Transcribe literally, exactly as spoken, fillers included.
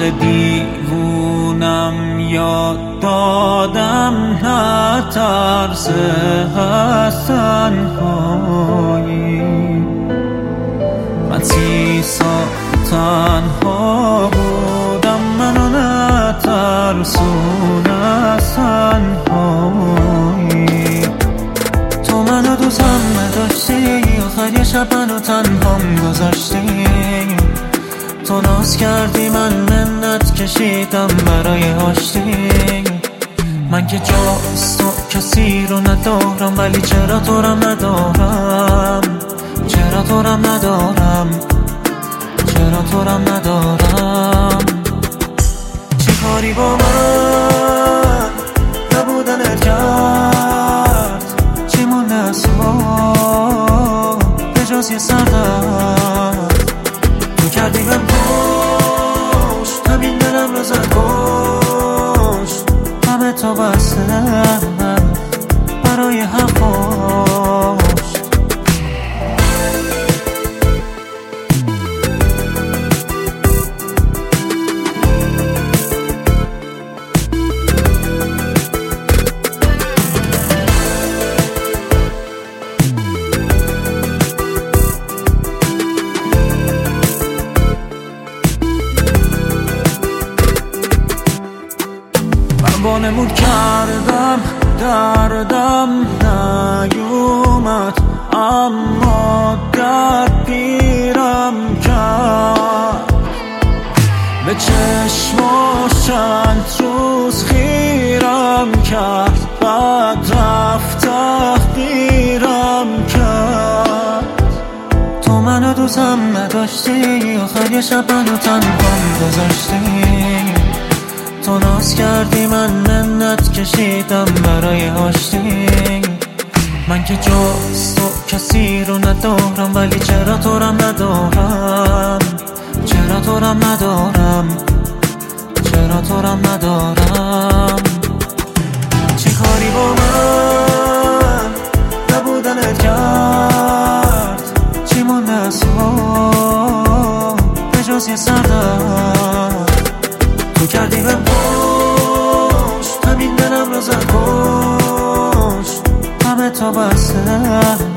عقل دیوونم یاد دادم نترسه از تنهایی. من سی سال تنها بودم، منو نترسون از تنهایی. تو منو دوستم نداشتی، آخر یه شب منو تنهام گذاشتی. تو ناز کردی من منت کشیدم برای آشتی. من که جاست تو کسی رو ندارم، ولی چرا تو رم ندارم، چرا تو رم ندارم، چرا تو رم ندارم. چی کاری با من نبودنت کرد، چی مونده از ما به جز یه سردرد. تو کردی من پشت، همین دلم رو زد کشت. همه تا بستم برای حرفاش. وانمود کردم دردم نیومد، اما درد پیرم کرد. به چشماش چند روز خیرم کرد، بعد رفت تحقیرم کرد. تو منو دوستم نداشتی، آخر یه شب منو تنهام گذاشتی. تو ناز کردی من منت کشیدم برای آشتی. من که جز تو کسی رو ندارم، ولی چرا تو رم ندارم، چرا تو رم ندارم، چرا تو رم ندارم. چی کاری با من نبودنت کرد، چی مونده از ما به جز یه سردرد. تو کردی من پشت، همین دلم رو زد کشت. همه تا بستم